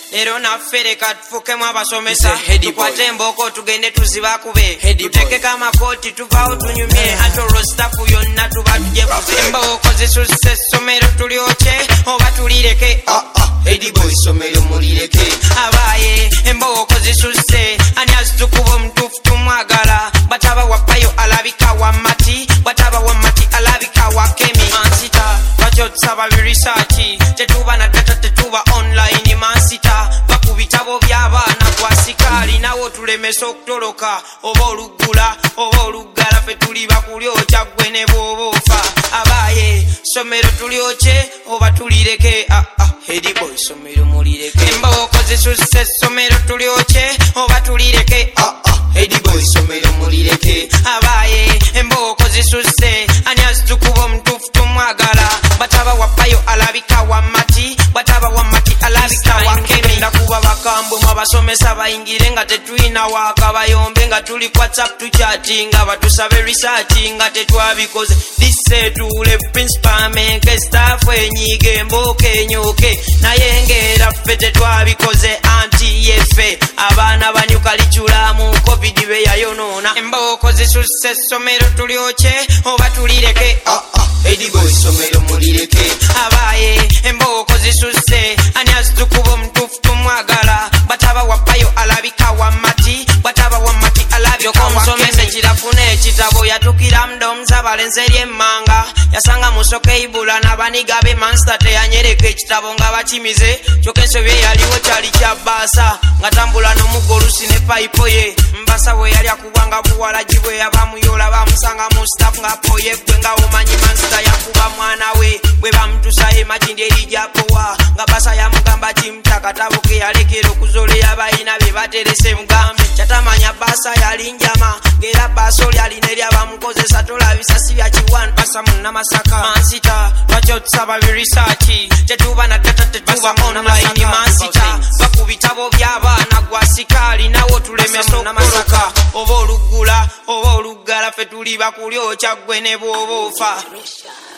lero naffe leka tufukemu abasomesa tukwate emboko tugende tuzibakube tutekeko amakooti tuvaawo tunyumye ate olwo stafu yonna tuba tujebuze emboko zisusse essomero tulyokye oba tulireke Eddie Boy somero mulireke abaye emboko zisusse ani azitukuba omutuufu tumwagala bataba wapayo alabika wa mati bataba wa mati alabika wa kemi mansita lwaki otusaba birisaaki tetuba na data tetuba online mansita bakubitabo by'abaana gwasikaali nawo tulemesa okutoloka oba olugula oba olugala fe tuli bakulyokya gwe ne bw'oba ofa abaye somero tulyokye oba tulireke Eddie Boy somero mulireke emboko zisusse somero tulyokye oba tulireke Eddie Boy somero mulireke abaye emboko zisusse ani azitukuba omutuufu tumwagala bataba wapayo alabika wa mati bataba wa mati alabika wa kemi ndakuba bakambwe mwabasomesa bayingire nga tetulina waka bayombe nga tuli WhatsApp tuchatinga batusabe research nga tetwabikoze disetule principal menke staff enyige emboko enyoke naye ngera ffe tetwabikoze anti yefe abaana banyuka lichula mu covid be yayonoona emboko zisusse somero tulyokye oba tulireke Eddie Boy somero mulireke abaye emboko zisusse ani azitukuba omutuufu tumwagala bataba wapayo alabika wa mati bataba wa mati alabika omusomesa ekirafuna ekitabo yatukira mudomuza balenzi eryemmanga yasanga musoka eibula n'abaniga be mansta teyanyereka ekitabo nga bakimize kyokka ensobi eyaliwo kyali kya baasa nga tambula n'omuggo olusi ne payipo ye mbasa bwe yali akubwanga buwalagi bwe yabamuyola bamusanga mu staff nga poye gwe nga omanyi mansta yakuba mwana we bwe bamutusa emakindi erijapowa nga basa yamugamba kimta katabo ke yalekera okuzoleya bayina be baterese mugambe kyatamanya basa yali njama ngera basa oli alina eryabamukozesa tolabisasi bya kiwanu basa munnamasaka mansita lwaki otusaba birisaaki tetuba na data tetuba online mansita bakubitabo by'abaana gwasikaali nawo tulemesa okutoloka oba olugula oba olugala fe tuli bakulyokya gwe ne bw'oba ofa